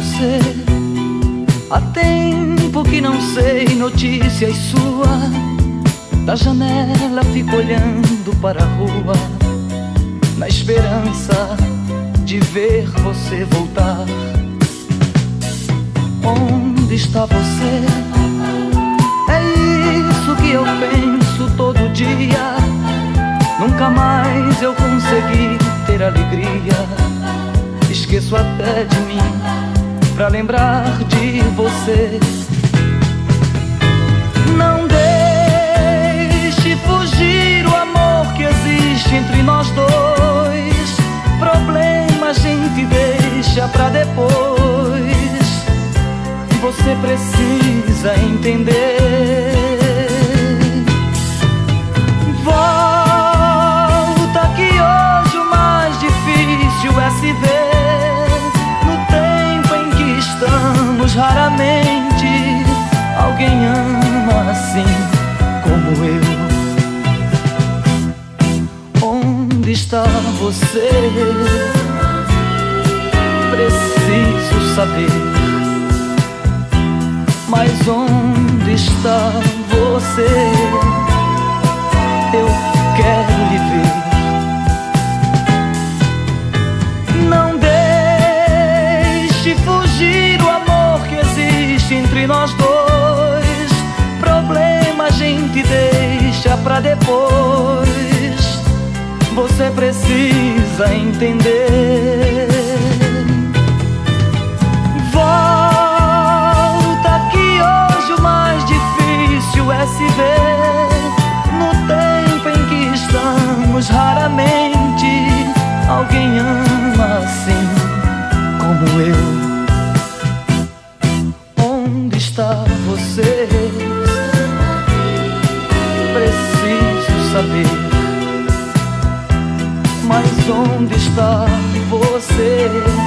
você? Há tempo que não sei notícias suas. Da janela fico olhando para a rua, na esperança de ver você voltar. Onde está você? É isso que eu penso todo dia. Nunca mais eu consegui ter alegria. Esqueço até de mim pra lembrar de você. Não deixe fugir o amor que existe entre nós dois. Problema a gente deixa pra depois. Você precisa entender. Volta que hoje o mais difícil é se ver. No tempo em que estamos, raramente alguém ama assim como eu. Onde está você? Preciso saber. Mas onde está você? Eu quero lhe ver. Não deixe fugir o amor que existe entre nós dois. Problema a gente deixa pra depois. Você precisa entender. É se ver. No tempo em que estamos, raramente alguém ama assim como eu. Onde está você? Preciso saber. Mas onde está você?